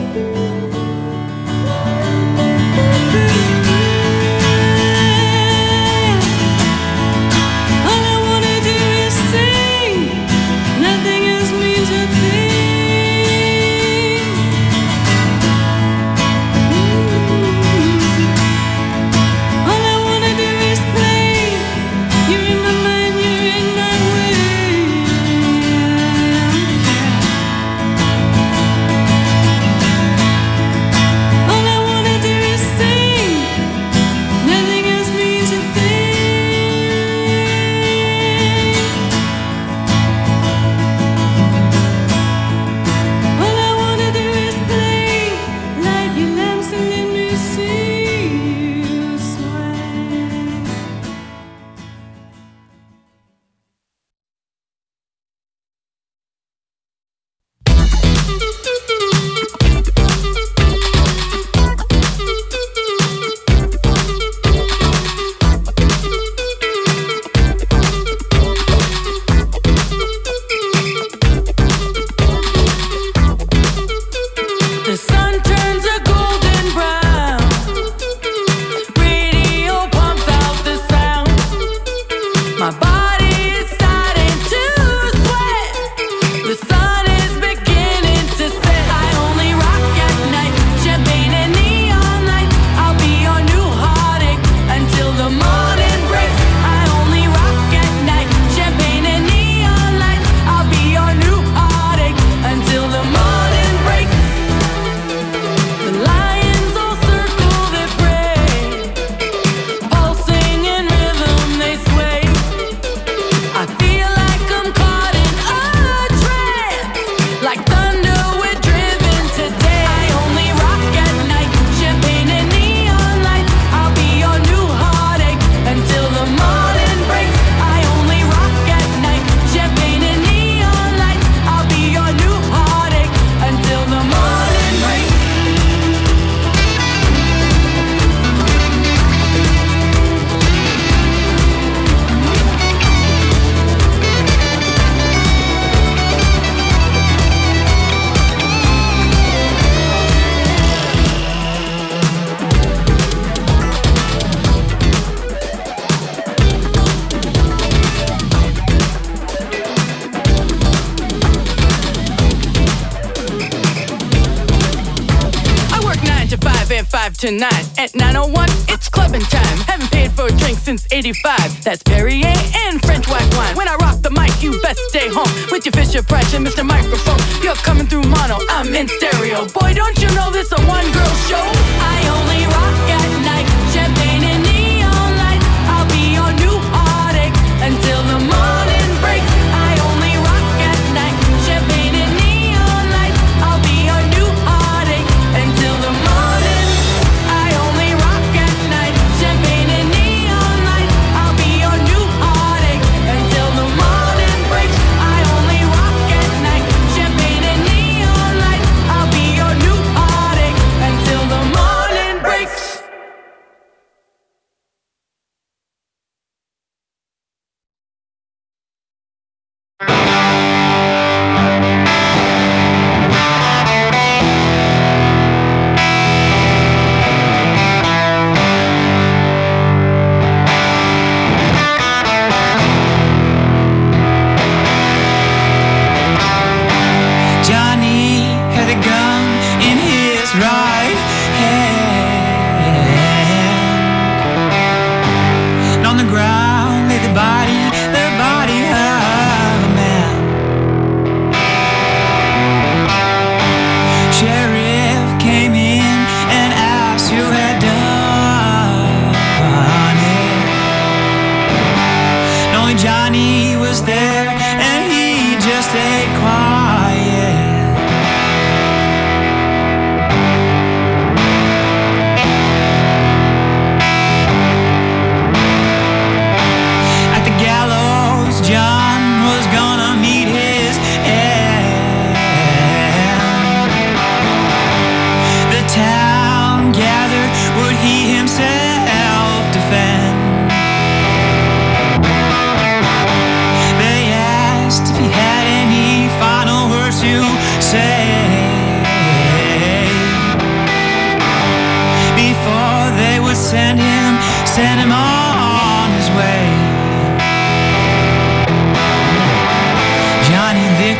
5 to 9. At 9:01, it's clubbing time. Haven't paid for a drink since '85. That's Perrier and French white wine. When I rock the mic, you best stay home with your Fisher Price and Mr. Microphone. You're coming through mono, I'm in stereo. Boy, don't you know this a one-girl show? I only rock at night. Champagne and neon lights. I'll be your new heartache until the morning breaks. I only rock at night. Champagne and neon lights. I'll be your new heartache until the morning. I only rock at night. Champagne and neon lights. I'll be your new heartache until the morning breaks. I only rock at night. Champagne and neon lights. I'll be your new heartache until the morning.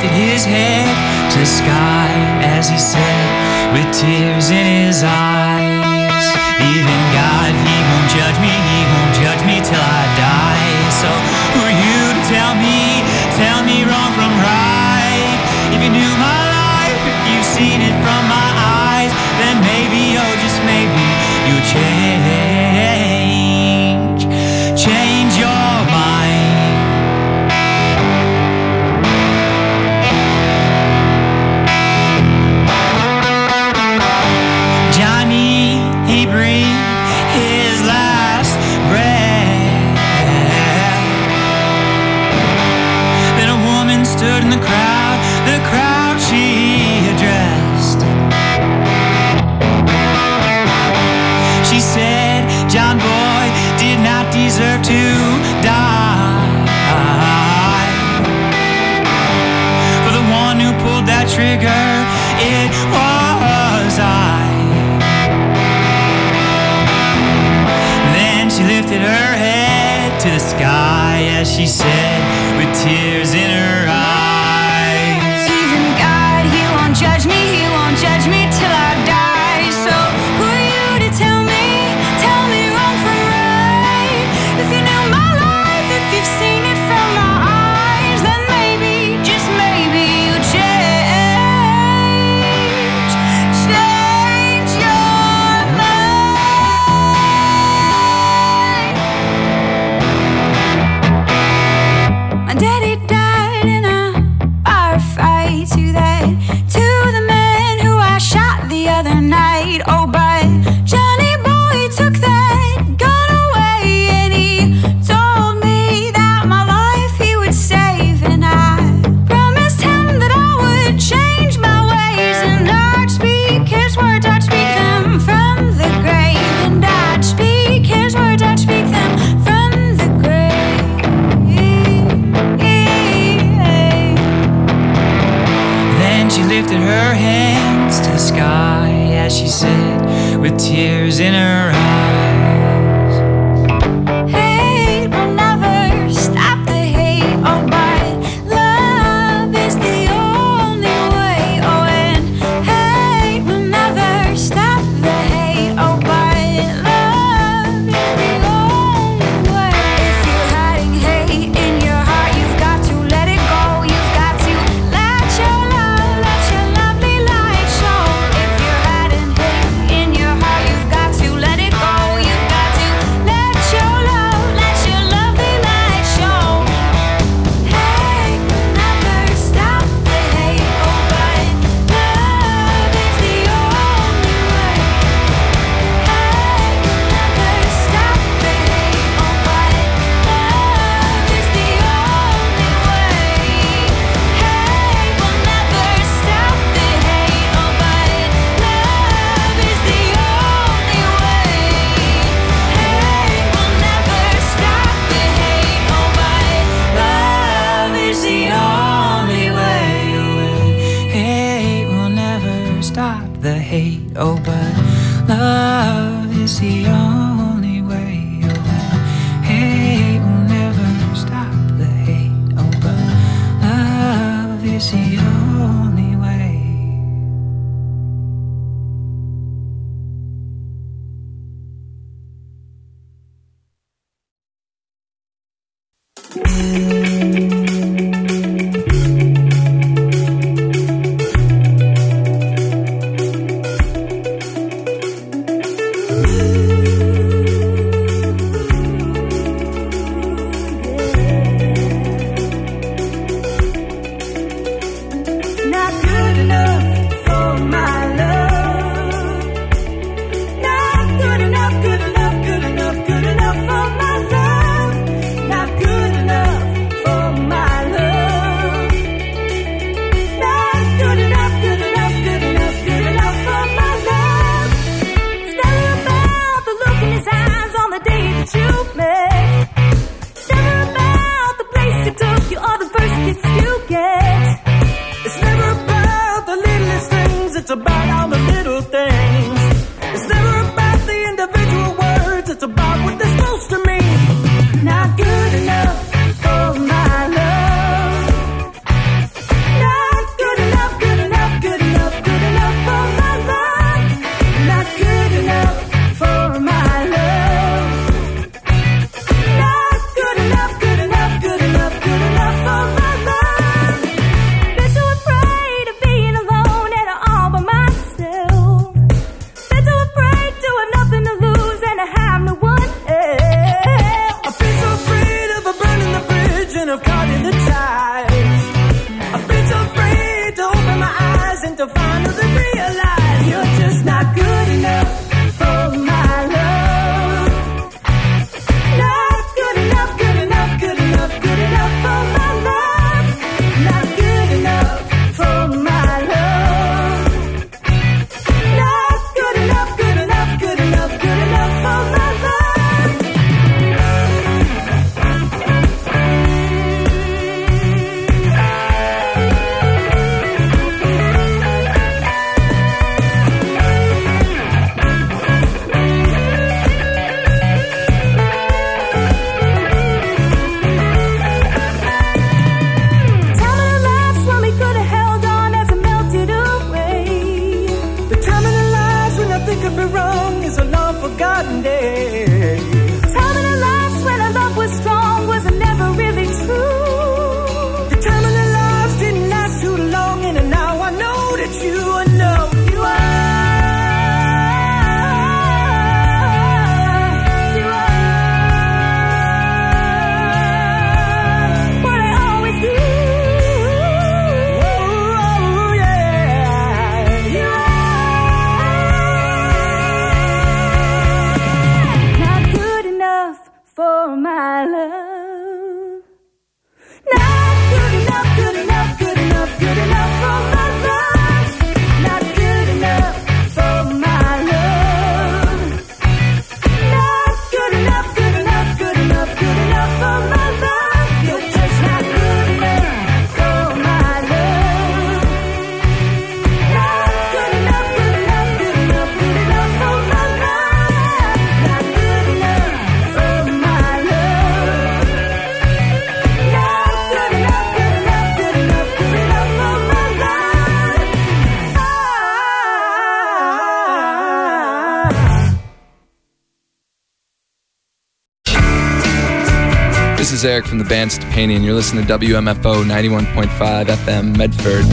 lifted his head to the sky as he said, with tears in his eyes, even God, he won't judge me till I die. So who are you to tell me wrong from right? If you knew my life, if you've seen it from my eyes, then maybe, oh just maybe, you'll change your mind. Johnny, he breathed his last breath. Then a woman stood in the crowd she addressed. She said, John boy did not deserve to die. For the one who pulled that trigger, it was I. Then she lifted her head to the sky as she said, with tears in her eyes, even God, he won't judge me till I die. So who are you to tell me wrong from right? If you knew my life, if you've seen it from my eyes, then maybe, just maybe, you change your mind. My daddy died in a bar fight to the man who I shot the other night. Oh, but Johnny boy took that gun away, and he told me that my life he would save, and I promised him that I would change my ways, and I'd speak his words, I'd speak them from the grave, and I'd speak his words, I'd speak them from the grave. Then she lifted her hands to the sky as she said, with tears in her eyes, Hate will never stop the hate, oh, but love is the only way. Oh, and hate will never stop the hate, oh, but love is the only way. If you're hiding hate in your heart, you've got to let it go. You've got to let your lovely light show. If you're hiding hate in your heart, you've got to let it go. You've got to let your lovely light show. Hate will never stop the hate, oh, but love is the only way. Hate will never stop the hate, oh, but love is the only way. Hate will never stop the hate, oh, but love is the only way. Hate will never stop the hate, oh, but love is the only way. hate will never stop the hate, oh but love is the only way. Oh, hate will never stop the hate, oh but love is the only way. Good enough for my love. Not good enough. forgotten day. Time in our lives when our love was strong was never really true. The time in our lives didn't last too long, and now I know that you know you are. For my love, not good enough, good enough, good enough, good enough for my love, not good enough for my love, not good enough, good enough, good enough, good enough for my love. You're just not good enough for my love, not good enough, good enough, good enough, good enough for my love, not good enough. This is Eric from the band Stepanian. You're listening to WMFO 91.5 FM Medford.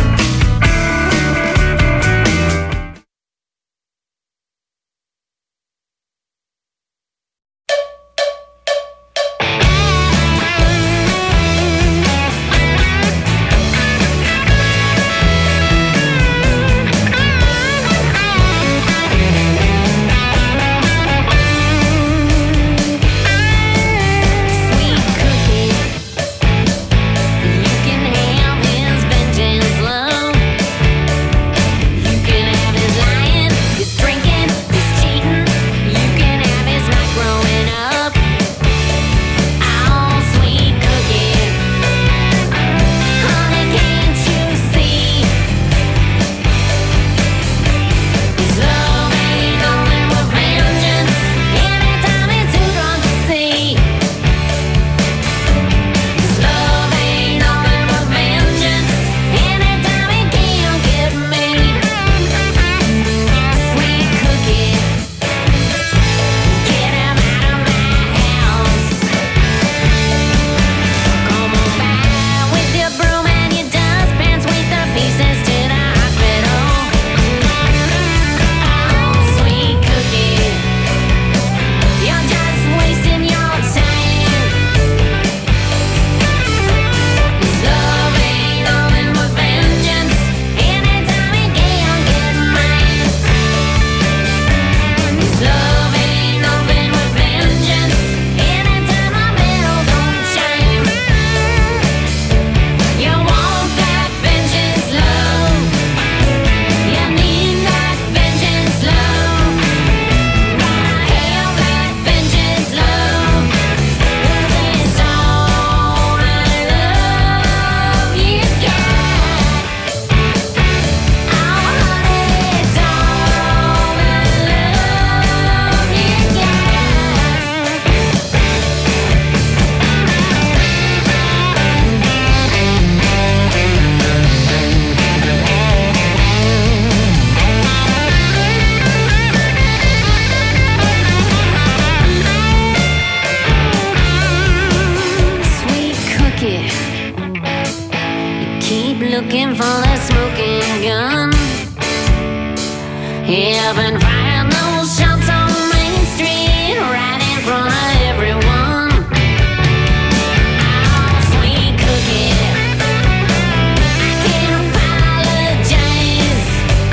looking for that smoking gun. Heaven fired those shots on Main Street, right in front of everyone. Oh, sweet cookie, I can't apologize.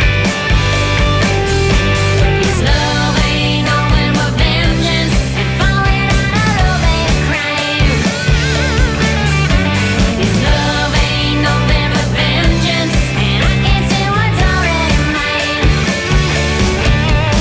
His love ain't nothing but vengeance and falling out of that crime. His love ain't nothing but vengeance, and I can't see what's already mine.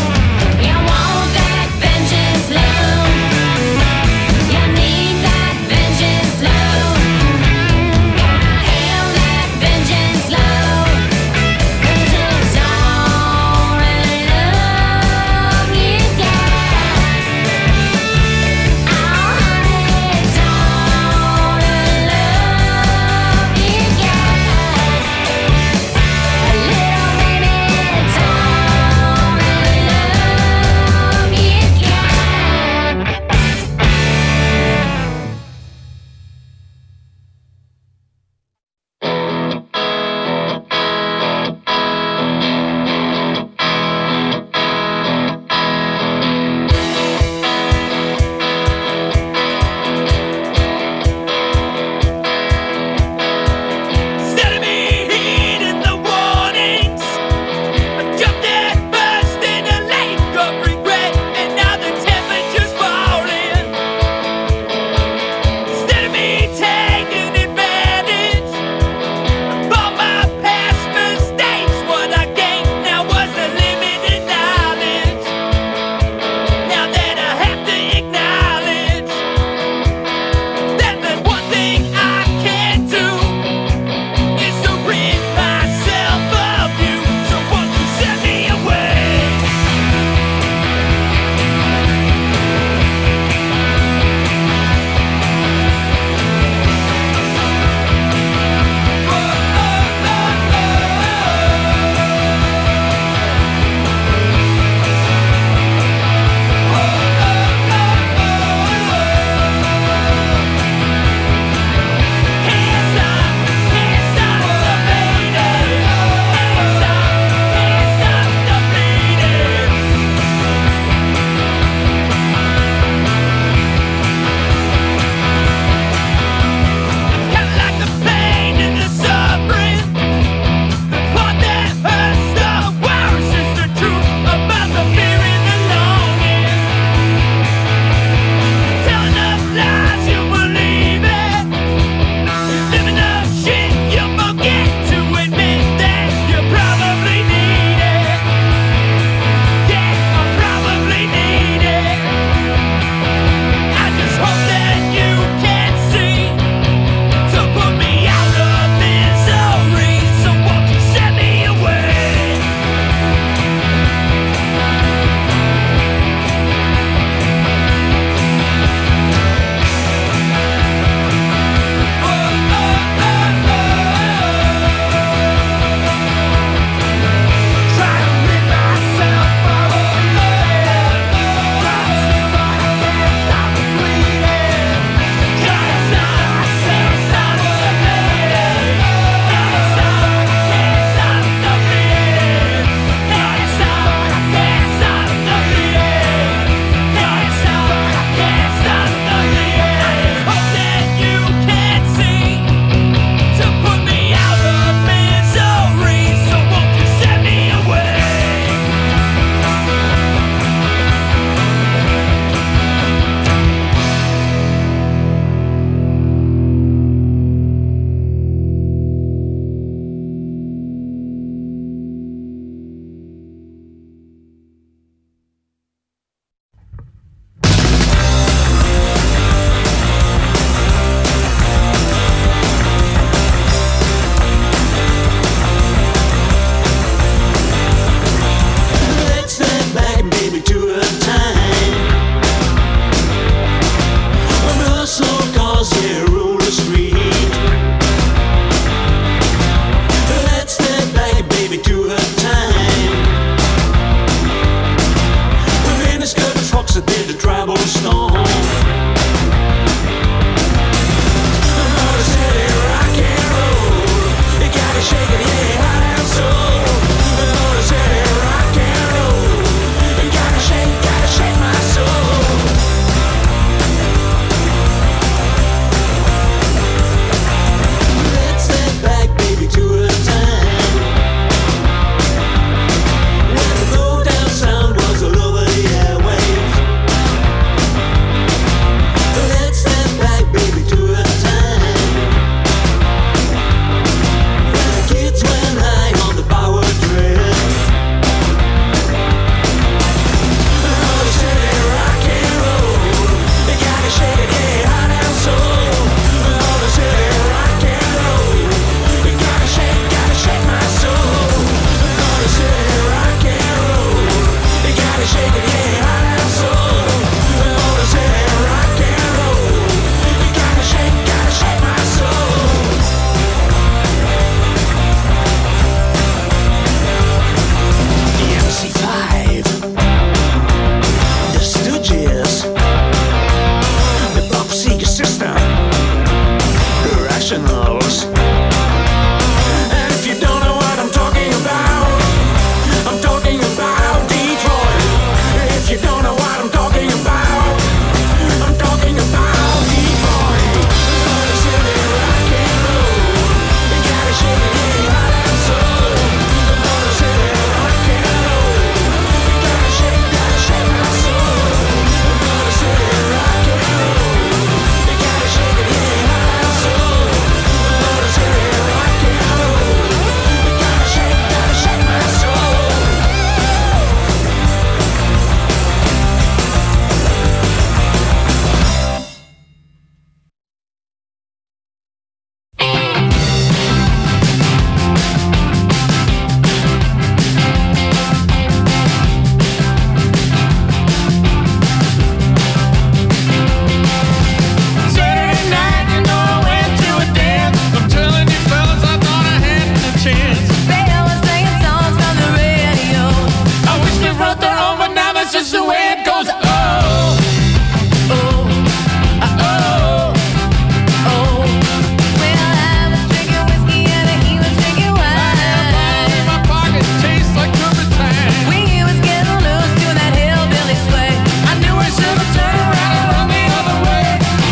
that's just the way it goes. Oh, oh, oh, oh. Well, I was drinking whiskey and he was drinking wine. In my pocket tastes like turpentine. When he was getting loose doing that hillbilly sway, I knew I should have turned around and run the other way.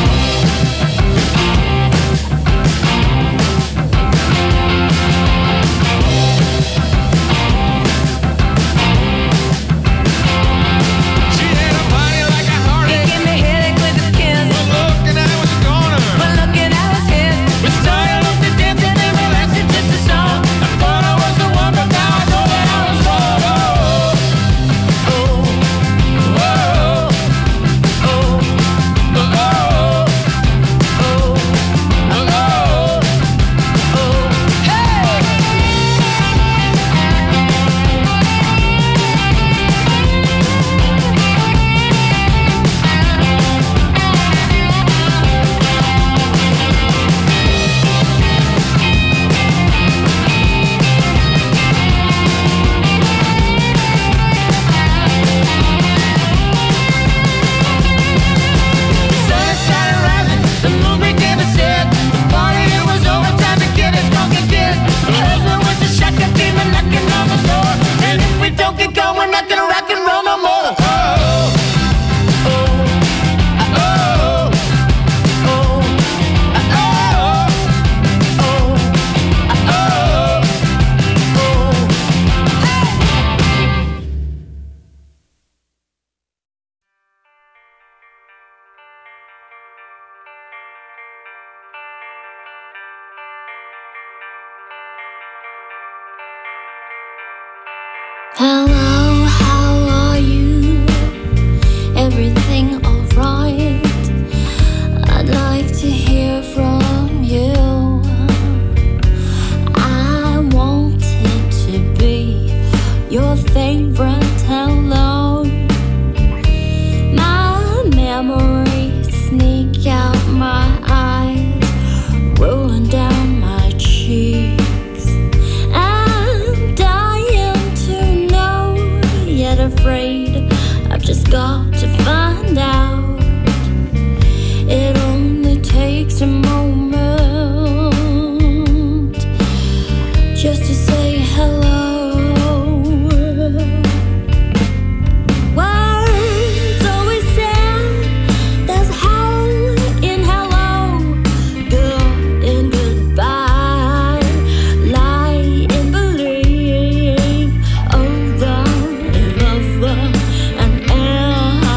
She had a body like a heartache. He gave me a headache with his kiss. One look and I was gone. One look and I was his. We started off the dancing and we lasted just a song. I thought I was the one, but now I know that I was wrong. Oh, oh, oh, oh, oh, oh, oh, hey! The sun started rising, the moon began to set. The party, it was over, time to get his funky kid. The husband with the shotgun came a knocking on the door. And if we don't get going, we're not gonna rock and roll no more. Oh, oh, oh, oh, oh, oh, oh, hey! Hello, how are you? Everything alright? I'd like to hear from you. I wanted to be your favorite hello. My memories sneak out my eyes, rolling down my cheeks. I'm dying to know, yet afraid I've just got to find out. It only takes a moment just to say hello. Words always sound, there's hell in hello, good in goodbye, lie in believe, over in lover and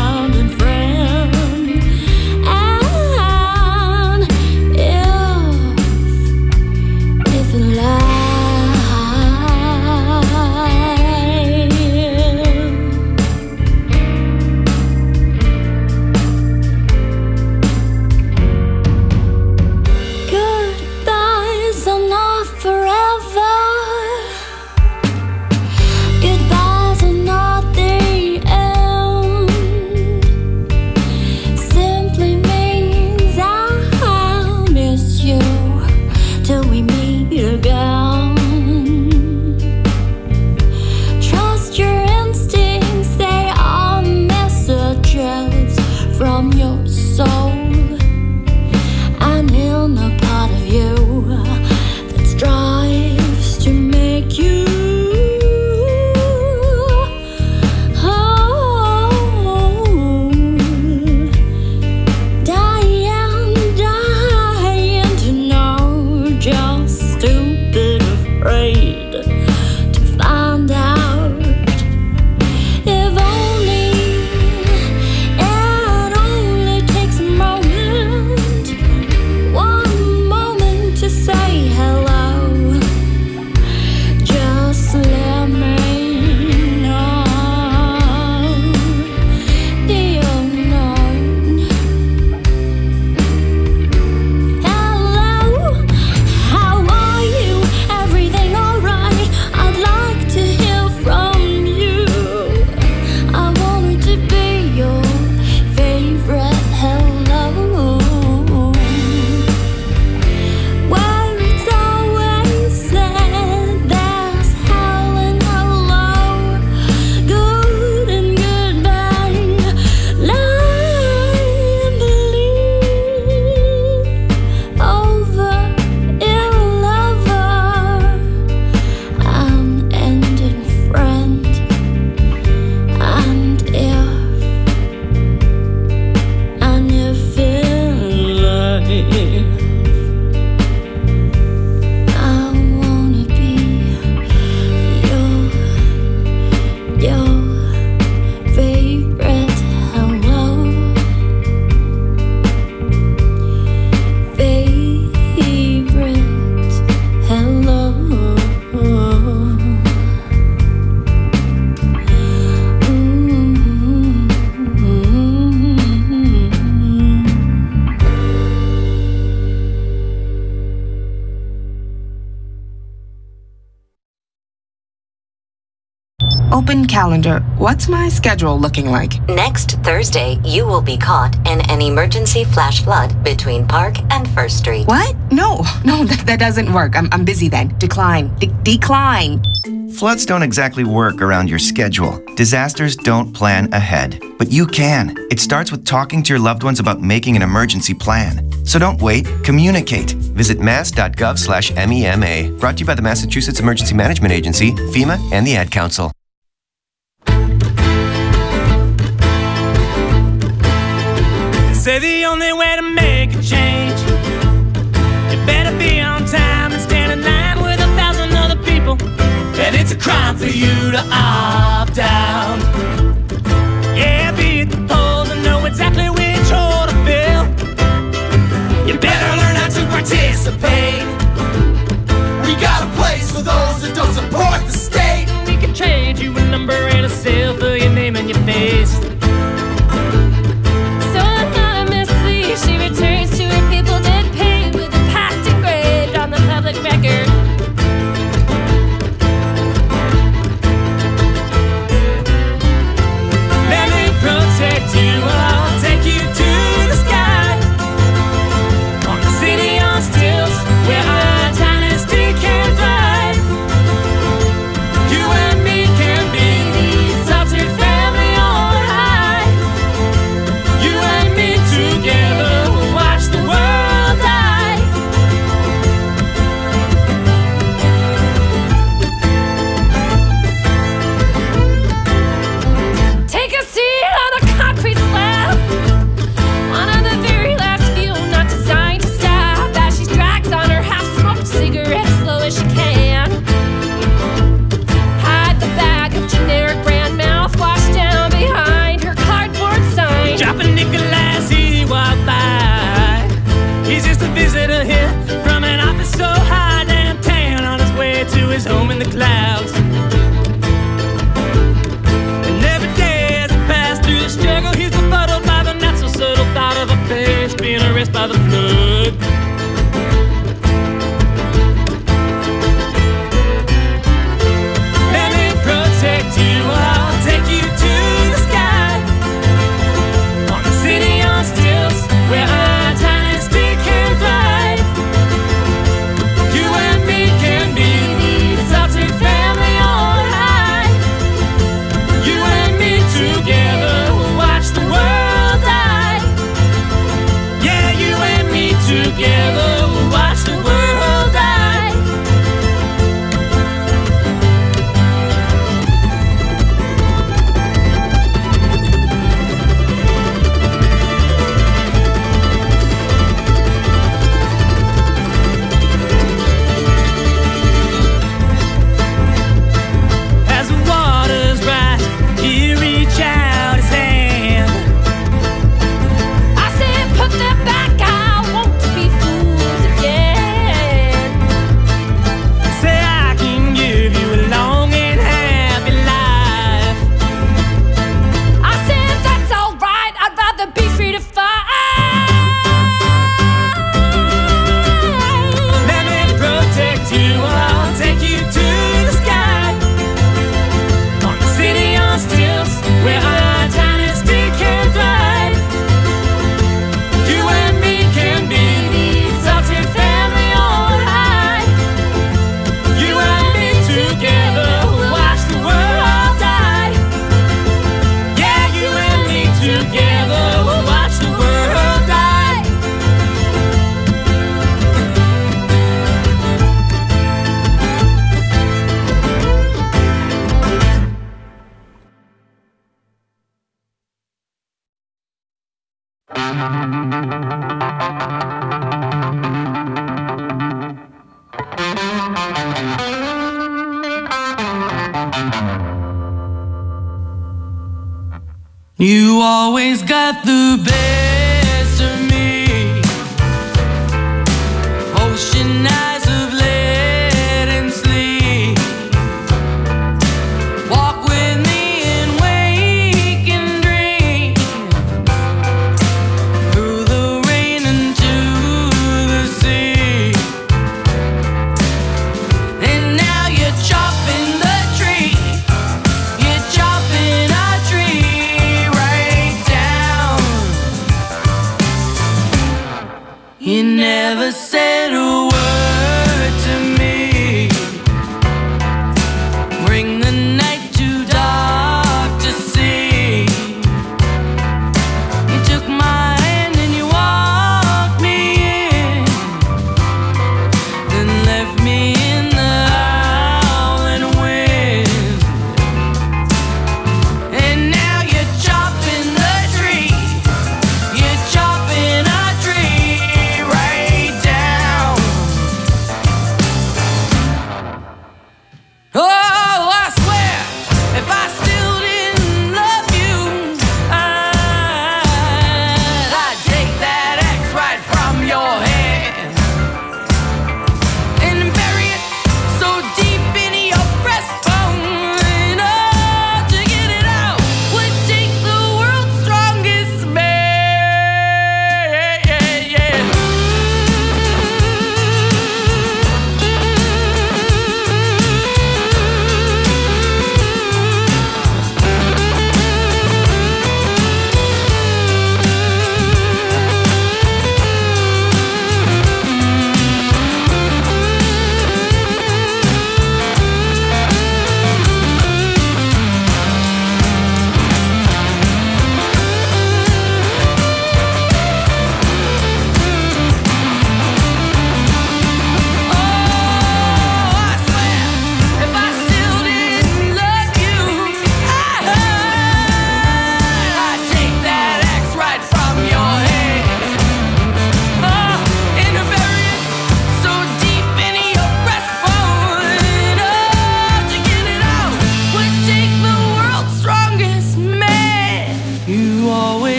Open calendar. What's my schedule looking like? Next Thursday, you will be caught in an emergency flash flood between Park and First Street. What? No, that doesn't work. I'm busy then. Decline. Decline. Floods don't exactly work around your schedule. Disasters don't plan ahead. But you can. It starts with talking to your loved ones about making an emergency plan. So don't wait, communicate. Visit mass.gov/MEMA. Brought to you by the Massachusetts Emergency Management Agency, FEMA, and the Ad Council. Say the only way to make a change, you better be on time and stand in line with 1,000 other people. And it's a crime for you to opt out. Yeah, be at the polls and know exactly which hole to fill. You better learn how to participate. We got a place for those that don't support the state. We can trade you a number and a seal for your name and your face. She returns to her people dead paid with the past engraved on the public record. Let me protect you, I'll take you to the sky. On the city on stilts, where our dynasty can thrive. You and me can be the exalted family on high. You and me together. Visitor here from an office so high downtown on his way to his home in the clouds. And every day as he passed through the struggle, he's befuddled by the not so subtle thought of a face being erased by the flood. Let me protect you, I'll take you to the sky. On the city on stilts, where our dynasty can thrive. You and me can be the exalted family on high. You and me together will watch the world die. Yeah, you and me together will watch the world die. You always got the best of me. Ocean eyes of lead and sleep. Walk with me and wake and dream. Through the rain into the sea. And now you're chopping the tree. You're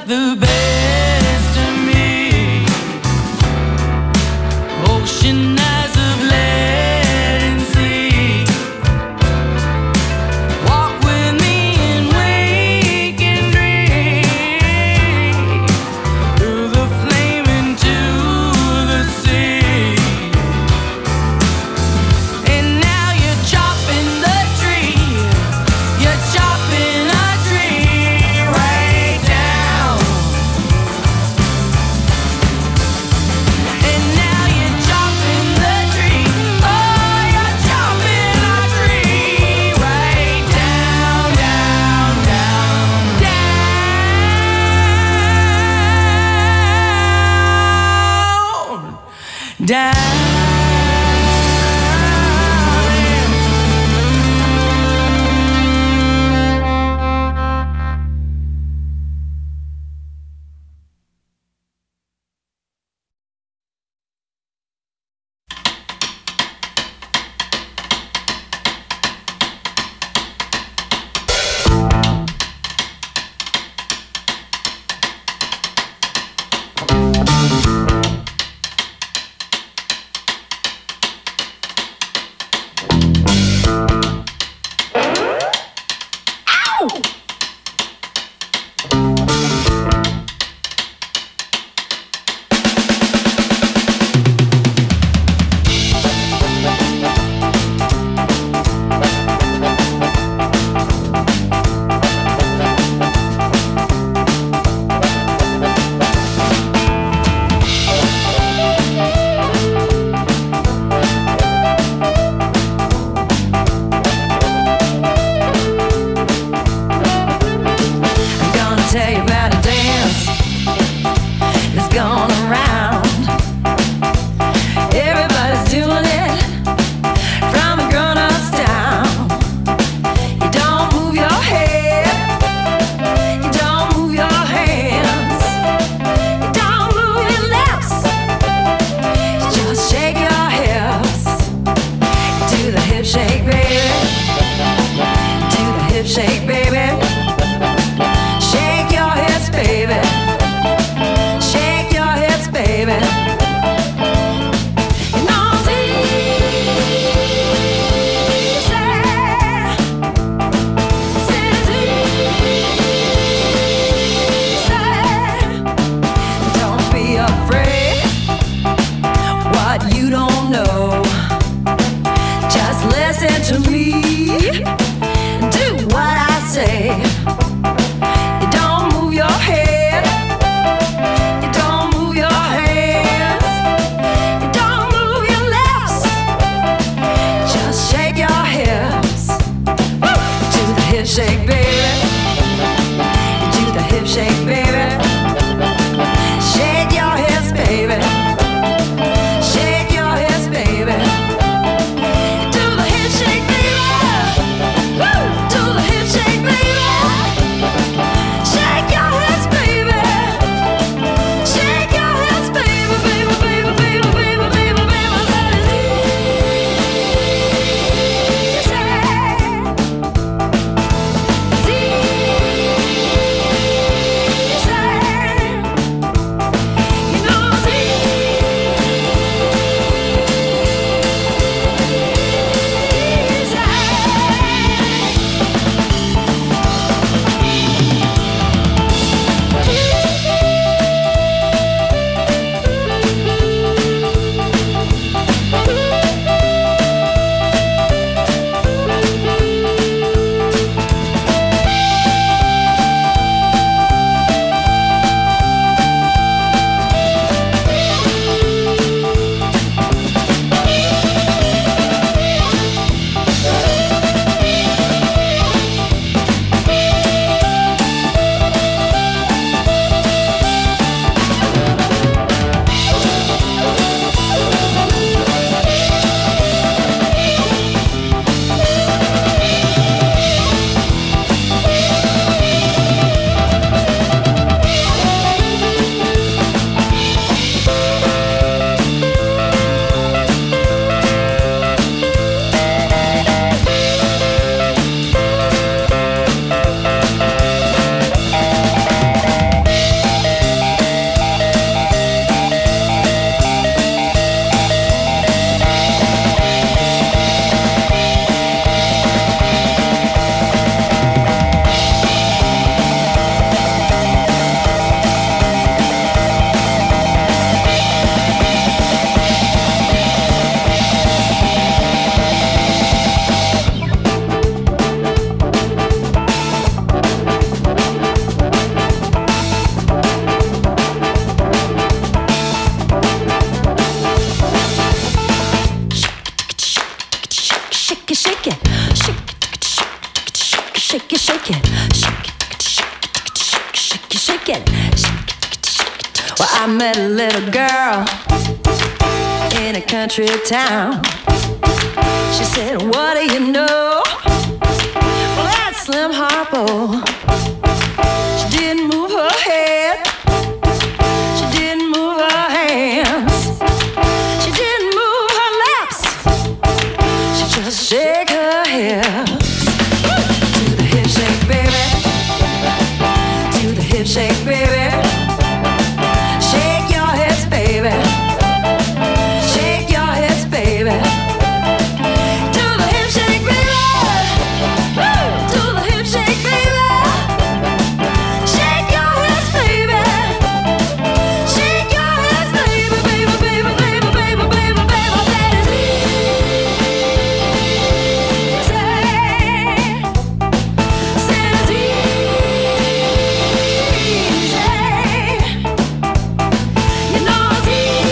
the best of me. Ocean eyes of lead and sea. Walk with me and wake and dream through the flame into the sea. And now you're chopping the tree. You're chopping a tree right down. And now you're chopping the tree. Oh, you're chopping a tree right down, down, down, down, down. Shake it. Well, I met a little girl in a country town. She said, what do you know? Well, that's Slim Harpo. She didn't move her head. She didn't move her hands. She didn't move her lips. She just shake her hips. To the hip shake, baby. To the hip shake, baby. Shake your hips, baby. Shake your hips, baby. To the hip shake, baby. Woo! To the hip shake, baby. Shake your hips, baby. Shake your hips, baby, baby, baby, baby, baby, baby, baby. That is easy. That is easy. You know it's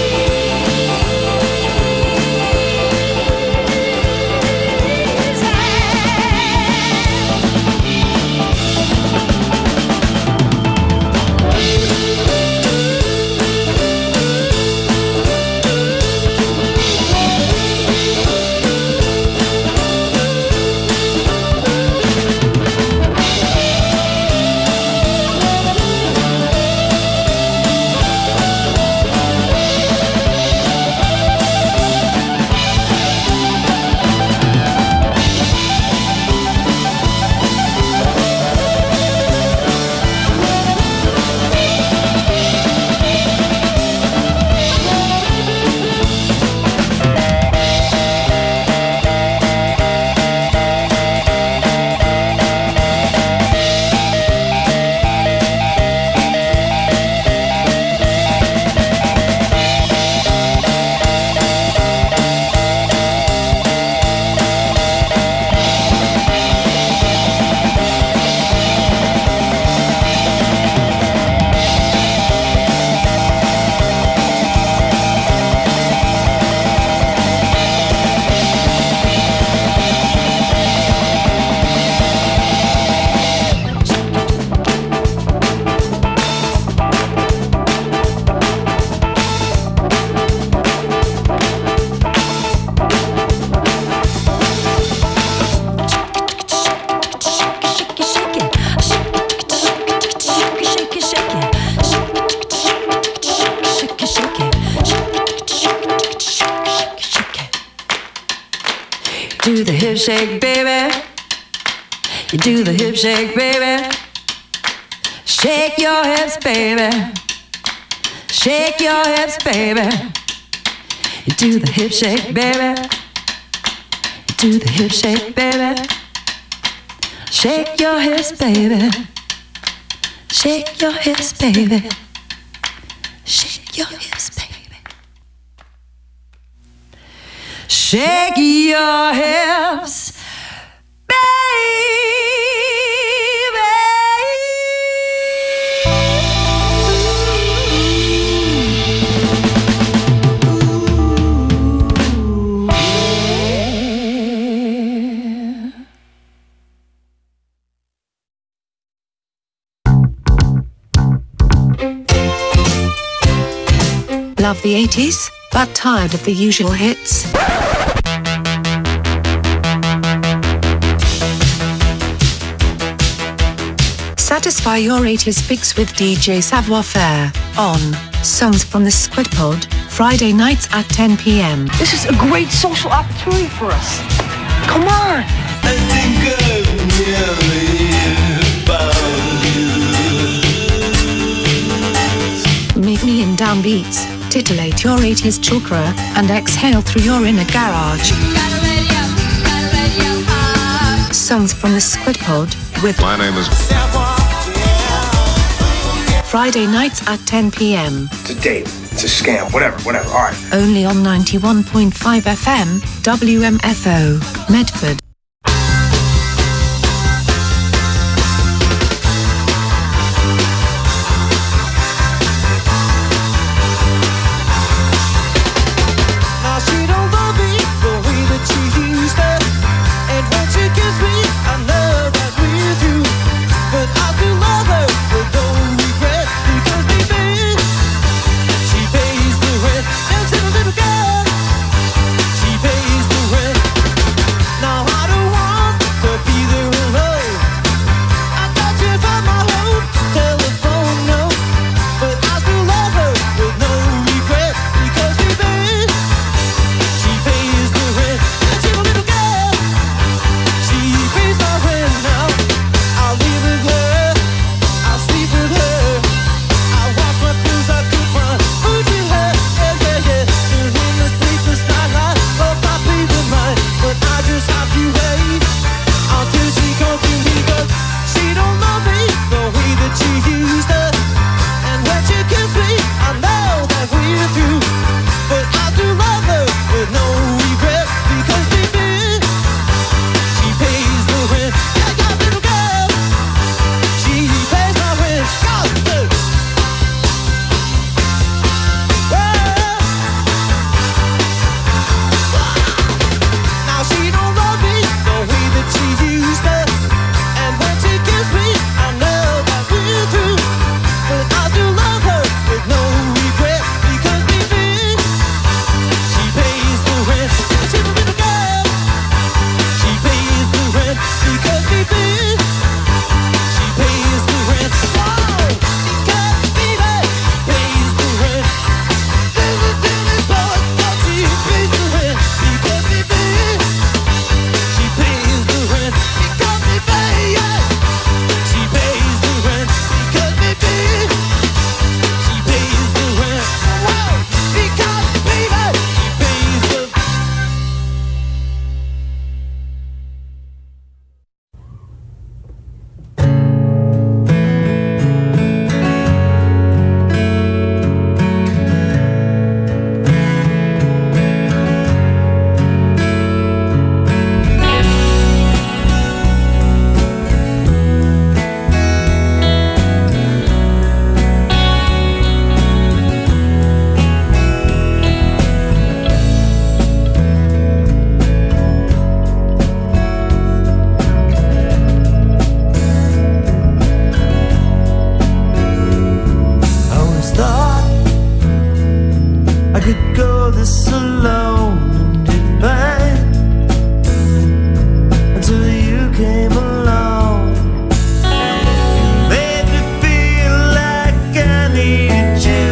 do the hip shake, baby. You do the hip shake, baby. Shake your hips, baby. Shake your hips, baby. You do the hip shake, baby. You do the hip shake, baby. Shake your hips, baby. Shake your hips, baby. Shake your hips, baby. Shake your hips, Love the 80s, but tired of the usual hits? Satisfy your 80s fix with DJ Savoir Faire on Songs from the Squid Pod, Friday nights at 10 p.m. This is a great social opportunity for us. Come on. I think I've nearly found you. Meet me in downbeats, titillate your 80s chakra, and exhale through your inner garage. Songs from the Squid Pod with my name is Friday nights at 10 p.m. It's a date. It's a scam. Whatever. All right. Only on 91.5 FM, WMFO, Medford. Now she don't love me the way that she used to. And when she gives me, I know that with you. this alone and in pain until you came along. You made me feel like I needed you.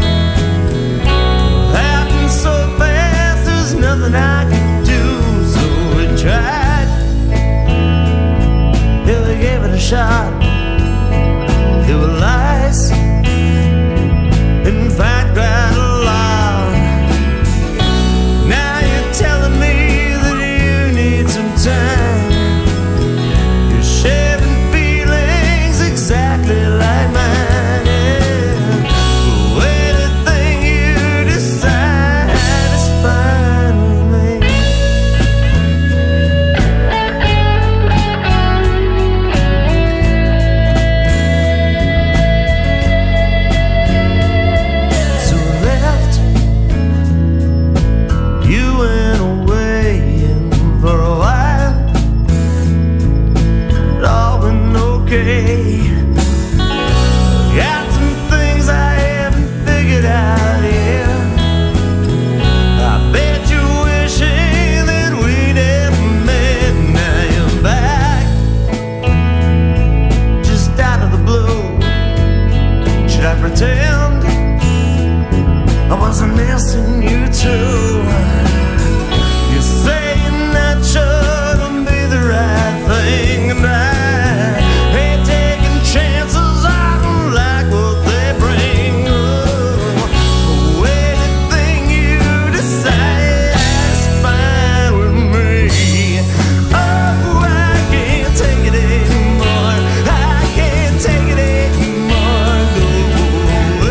It happened so fast, there's nothing I could do. So we tried, yeah, we gave it a shot. There were lies, in fact, quite a lot. Now you're telling me that you need some time. You're sharing feelings exactly like mine. Yeah. But anything you decide is fine with me. So I left, you went away, and for a while it all been okay. Got some things I haven't figured out yet. I bet you're wishing that we never met. Now you're back, just out of the blue. Should I pretend I wasn't missing you too? You're saying that shouldn't be the right thing, and I ain't taking chances. I don't like what they bring. Oh, anything you decide is fine with me. Oh, I can't take it anymore. I can't take it anymore. Go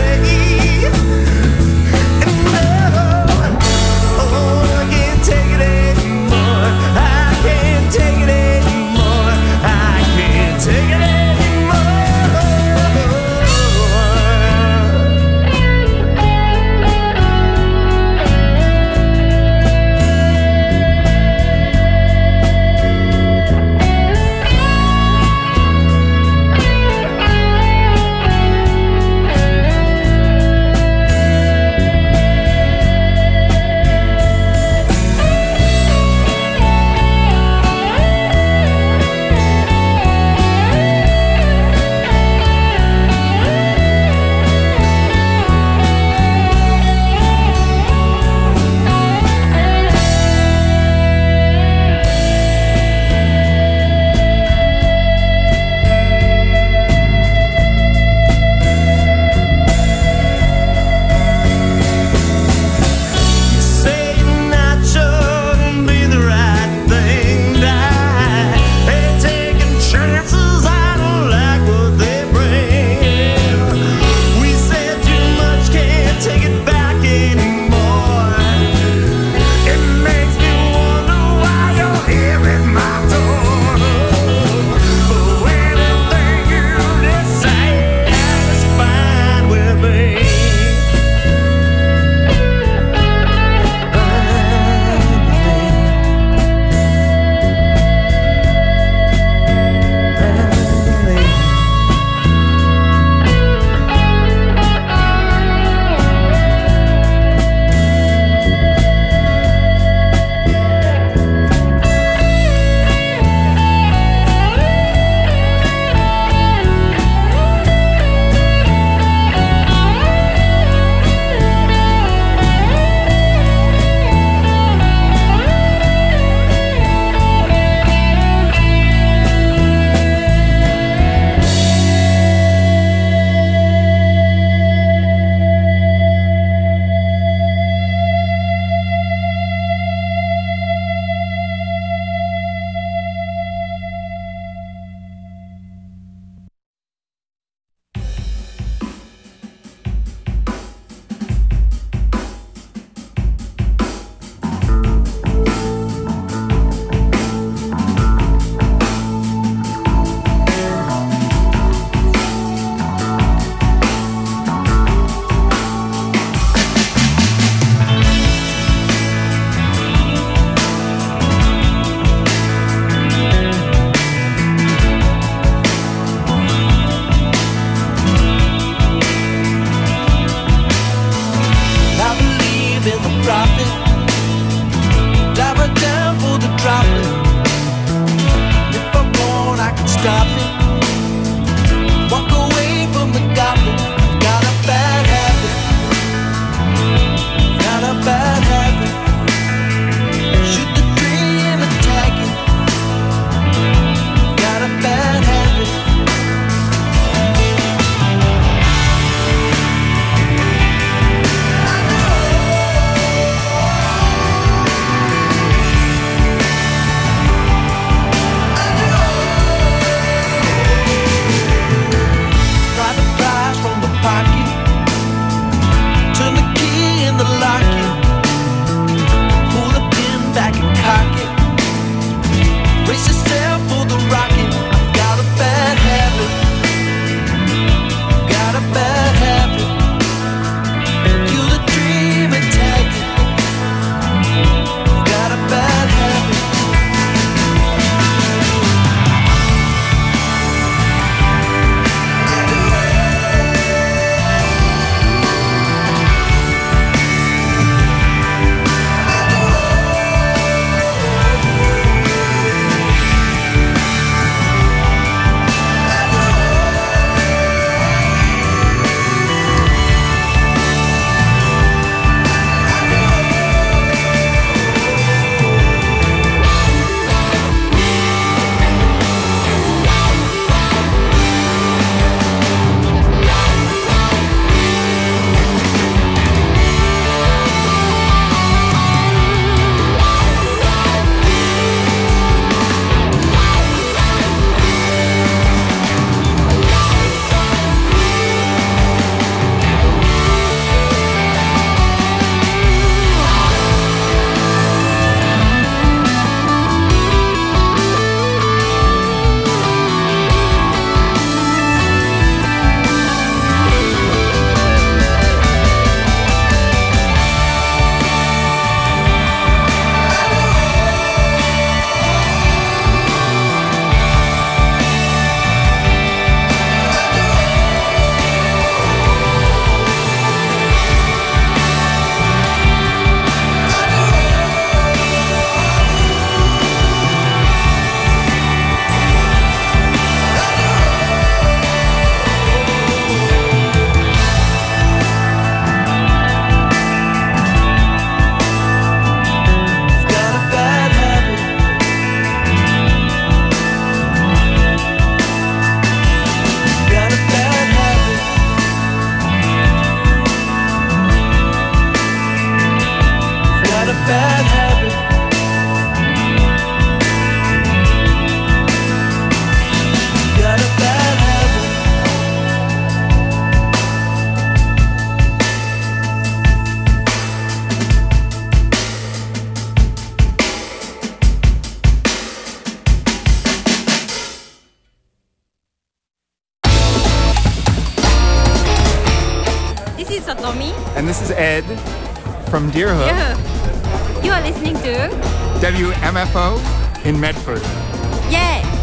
is Satomi. And this is Ed from Deerhook. You are listening to WMFO in Medford. Yeah.